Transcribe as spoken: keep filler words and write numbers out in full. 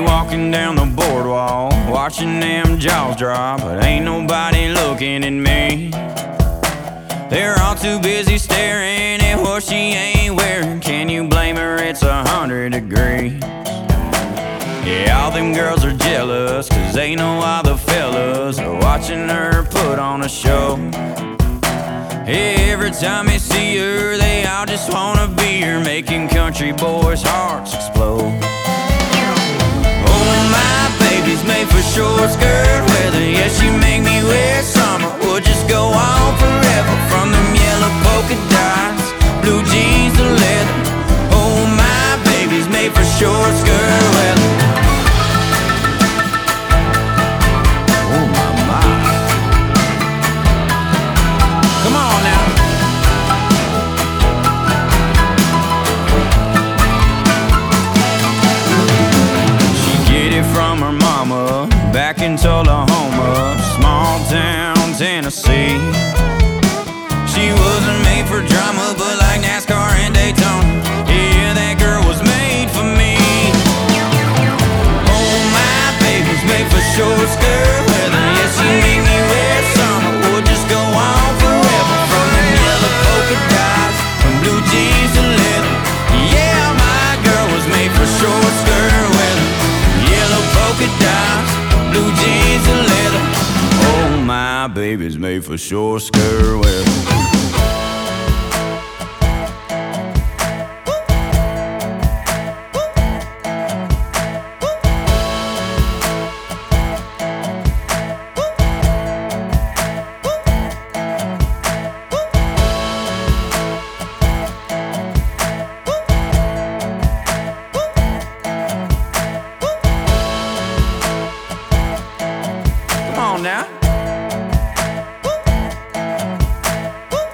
walking down the boardwalk, watching them jaws drop, but ain't nobody looking at me. They're all too busy staring at what she ain't wearing. Can you blame her? It's a hundred degrees. Yeah, all them girls are jealous, cause they know all the fellas are watching her put on a show. Every time they see her, they all just wanna be her, making country boys' hearts explode. Oh, my baby's made for short skirt weather. Yeah, she make me wear summer, would just go on forever. From them yellow polka dots, blue jeans to leather. Oh, my baby's made for short skirt weather. Oh, my, my. Come on now. She get it from her mama back in Tullahoma, small town Tennessee. She wasn't made for drama, but like NASCAR and Daytona, yeah, that girl was made for me. Oh, my baby's made for short skirt weather. Yeah, she make me wear summer, would just go on forever. From them yellow polka dots, from blue jeans to leather. Yeah, my girl was made for short skirt weather. Yellow polka dots, blue jeans to leather. Oh, my baby's made for short skirt weather.